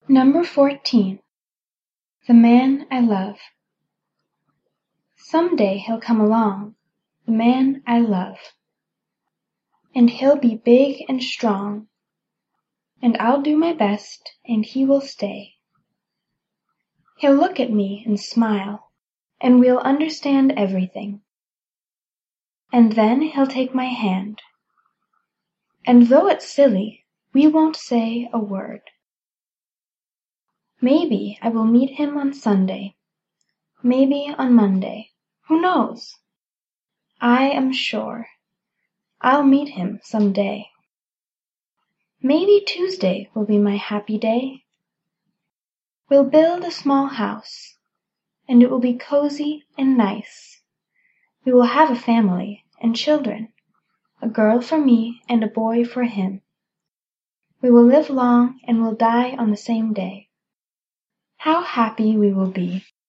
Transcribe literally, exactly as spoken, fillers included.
Number fourteen. The Man I Love. Some day he'll come along, the man I love. And he'll be big and strong, and I'll do my best and he will stay. He'll look at me and smile, and we'll understand everything. And then he'll take my hand, and though it's silly, we won't say a word. Maybe I will meet him on Sunday, maybe on Monday, who knows? I am sure I'll meet him some day. Maybe Tuesday will be my happy day. We'll build a small house, and it will be cozy and nice. We will have a family and children, a girl for me and a boy for him. We will live long and will die on the same day. How happy we will be!